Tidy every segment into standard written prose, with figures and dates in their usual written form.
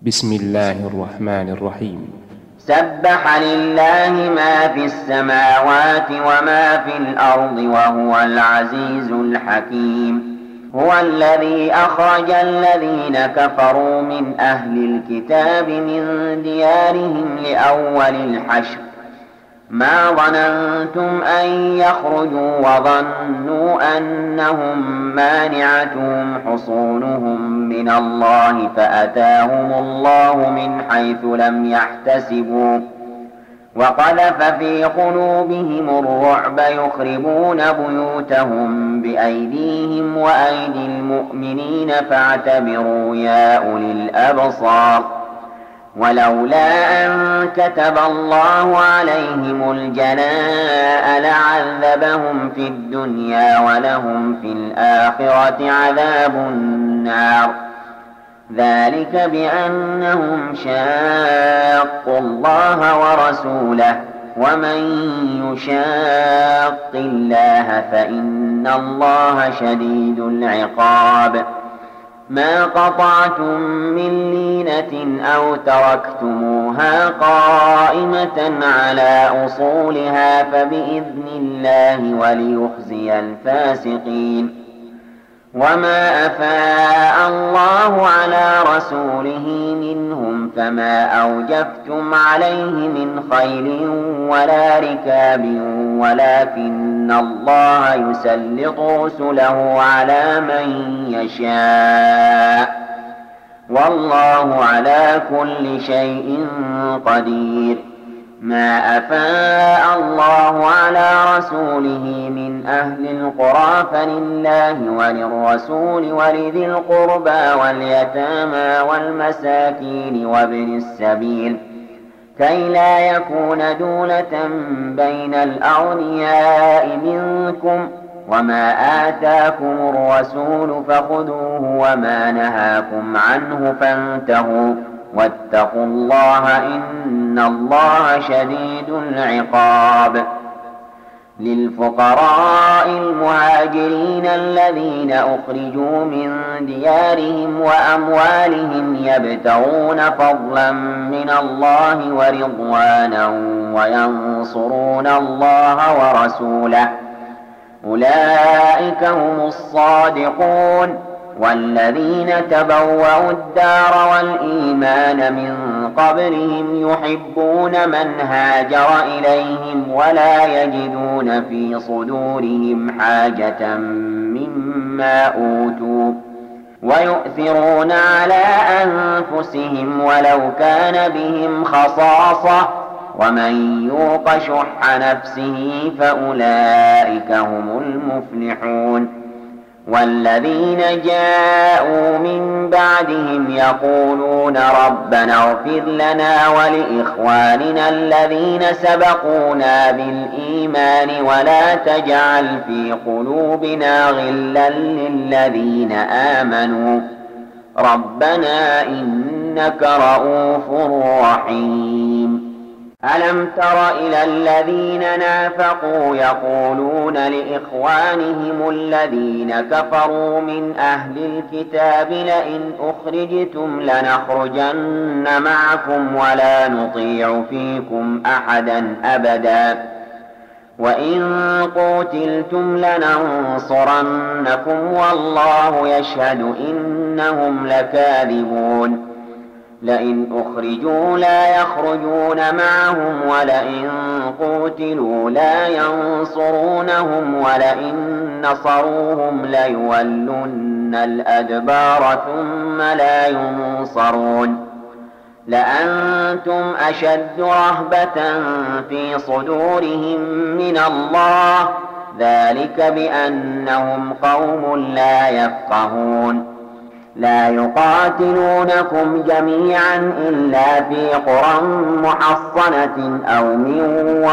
بسم الله الرحمن الرحيم. سبح لله ما في السماوات وما في الأرض وهو العزيز الحكيم. هو الذي أخرج الذين كفروا من أهل الكتاب من ديارهم لأول الحشر ما ظننتم أن يخرجوا وظنوا أنهم مانعتهم حصونهم من الله فأتاهم الله من حيث لم يحتسبوا وقذف في قلوبهم الرعب يخربون بيوتهم بأيديهم وأيدي المؤمنين فاعتبروا يا أولي الأبصار. ولولا أن كتب الله عليهم الجلاء لعذبهم في الدنيا ولهم في الآخرة عذاب النار. ذلك بأنهم شاقوا الله ورسوله ومن يشاق الله فإن الله شديد العقاب. ما قطعتم من لينة أو تركتموها قائمة على أصولها فبإذن الله وليخزي الفاسقين. وما أفاء الله على رسوله منهم فما أوجفتم عليه من خيل ولا ركاب ولكن الله يسلط رسله على من يشاء والله على كل شيء قدير. ما أفاء الله على رسوله من أهل القرى فلله وللرسول ولذي القربى واليتامى والمساكين وابن السبيل كي لا يكون دولة بين الأغنياء منكم. وما آتاكم الرسول فخذوه وما نهاكم عنه فانتهوا واتقوا الله إن الله شديد العقاب. للفقراء المهاجرين الذين أخرجوا من ديارهم وأموالهم يبتغون فضلا من الله ورضوانا وينصرون الله ورسوله أولئك هم الصادقون. والذين تبوأوا الدار والإيمان من قبلهم يحبون من هاجر إليهم ولا يجدون في صدورهم حاجة مما أوتوا ويؤثرون على أنفسهم ولو كان بهم خصاصة ومن يوق شح نفسه فأولئك هم المفلحون. والذين جاءوا من بعدهم يقولون ربنا اغفر لنا ولإخواننا الذين سبقونا بالإيمان ولا تجعل في قلوبنا غلا للذين آمنوا ربنا إنك رؤوف رحيم. ألم تر إلى الذين نافقوا يقولون لإخوانهم الذين كفروا من أهل الكتاب لئن أخرجتم لنخرجن معكم ولا نطيع فيكم أحدا أبدا وإن قتلتم لننصرنكم والله يشهد إنهم لكاذبون. لئن أخرجوا لا يخرجون معهم ولئن قتلوا لا ينصرونهم ولئن نصروهم ليولن الأدبار ثم لا ينصرون. لأنتم أشد رهبة في صدورهم من الله ذلك بأنهم قوم لا يفقهون. لا يقاتلونكم جميعا إلا في قرى محصنة أو من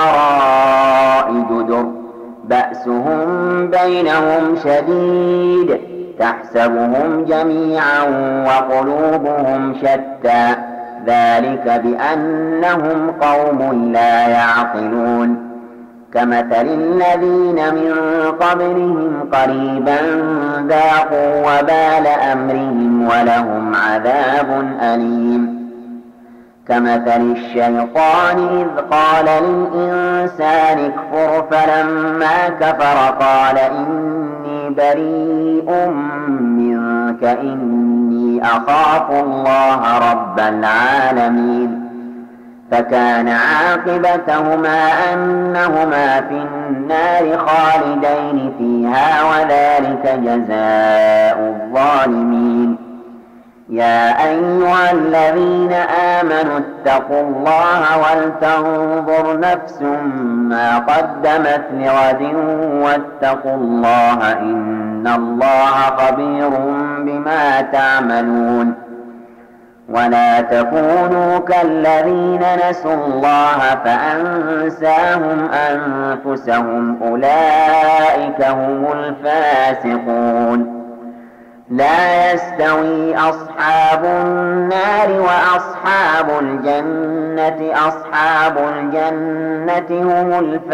وراء جدر بأسهم بينهم شديد تحسبهم جميعا وقلوبهم شتى ذلك بأنهم قوم لا يعقلون. كمثل الذين من قبلهم قريبا ذاقوا وبال أمرهم ولهم عذاب أليم كمثل الشيطان إذ قال للإنسان اكفر فلما كفر قال إني بريء منك إني أخاف الله رب العالمين فكان عاقبتهما أنهما في النار خالدين فيها وذلك جزاء الظالمين يا أيها الذين آمنوا اتقوا الله ولتنظر نفس ما قدمت لغد واتقوا الله إن الله خبير بما تعملون ولا تكونوا كالذين نسوا الله فأنساهم أنفسهم أولئك هم الفاسقون لا يستوي أصحاب النار وأصحاب الجنة أصحاب الجنة هم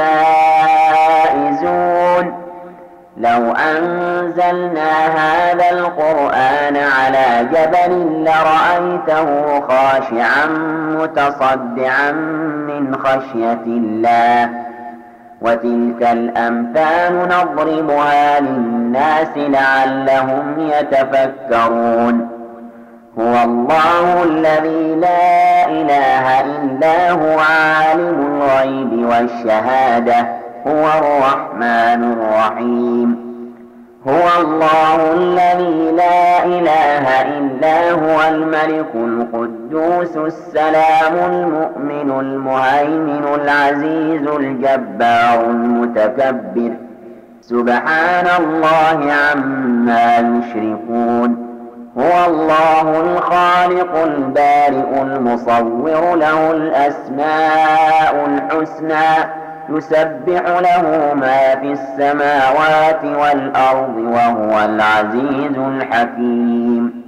الفائزون لو أنزلنا هذا القرآن على جبل لرأيته خاشعا متصدعا من خشية الله وتلك الأمثال نضربها للناس لعلهم يتفكرون هو الله الذي لا إله إلا هو عالم الغيب والشهادة هو الرحمن الرحيم هو الله الذي لا إله إلا هو الملك القدوس السلام المؤمن المهيمن العزيز الجبار المتكبر سبحان الله عما يشركون هو الله الخالق البارئ المصور له الأسماء الحسنى يسبح له ما في السماوات والأرض وهو العزيز الحكيم